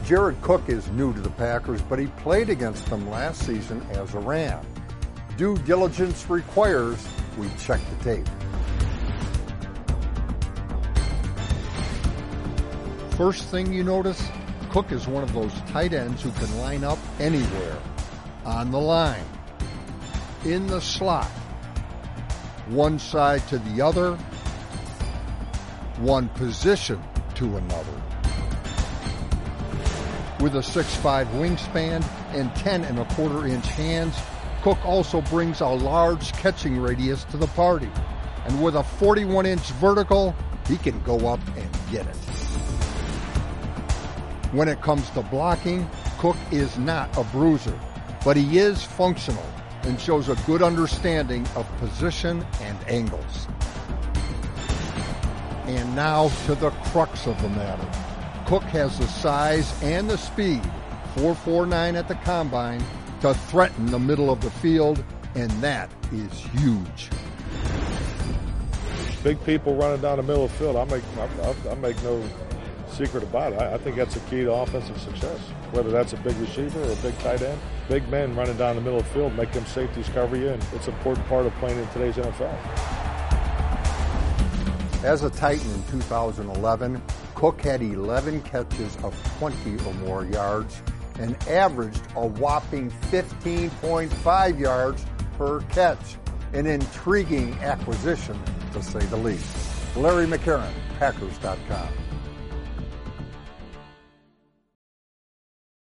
Jared Cook is new to the Packers, but he played against them last season as a Ram. Due diligence requires we check the tape. First thing you notice, Cook is one of those tight ends who can line up anywhere. On the line, in the slot, one side to the other, one position to another. With a 6'5" wingspan and 10.25-inch hands, Cook also brings a large catching radius to the party. And with a 41-inch vertical, he can go up and get it. When it comes to blocking, Cook is not a bruiser, but he is functional and shows a good understanding of position and angles. And now to the crux of the matter. Cook has the size and the speed, 4.49 at the combine, to threaten the middle of the field, and that is huge. Big people running down the middle of the field, I make no secret about it. I think that's a key to offensive success, whether that's a big receiver or a big tight end. Big men running down the middle of the field, make them safeties cover you, and it's an important part of playing in today's NFL. As a Titan in 2011, Cook had 11 catches of 20 or more yards and averaged a whopping 15.5 yards per catch. An intriguing acquisition, to say the least. Larry McCarron, Packers.com.